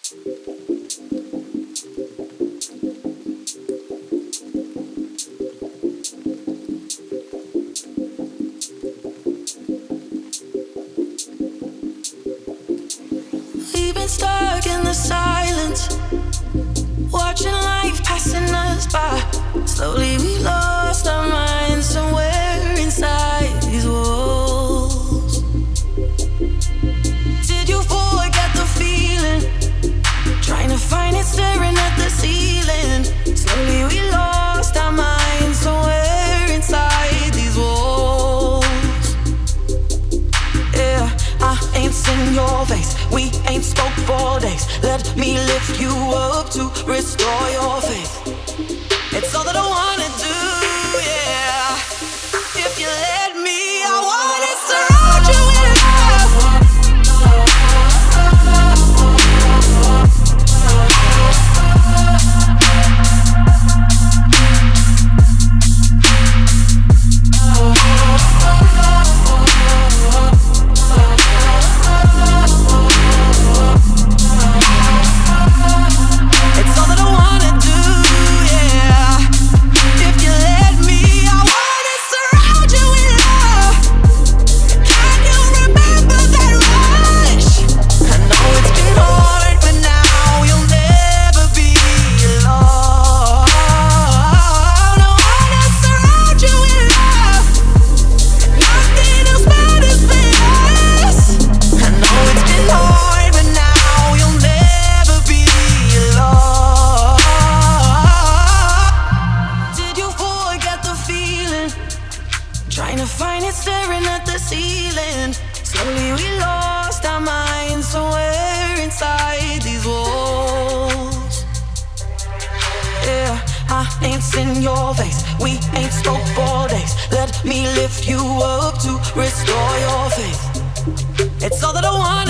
We've been stuck in the silence, watching life passing us by. Slowly we lost our minds somewhere inside these walls. Did you forget the feeling? Trying to find it staring at the ceiling. Slowly we lost our minds somewhere inside these walls. Yeah, I ain't seen your face, we ain't spoke for days. Let me lift you up to restore your faith. It's all that I wanna do, yeah. If you let me, I wanna surround you with love. It's all that I wanna do, yeah. If you let me, I wanna surround you with love. Can you remember that rush? I know it's been hard, but now you'll never be alone. I wanna surround you with love. Nothing else matters but us. I know it's been hard, but now you'll never be alone. Did you forget the feeling? Trying to find it staring at the ceiling. Slowly we lost our minds somewhere inside these walls. Yeah, I ain't seen your face, we ain't spoke for days. Let me lift you up to restore your faith. It's all that I want.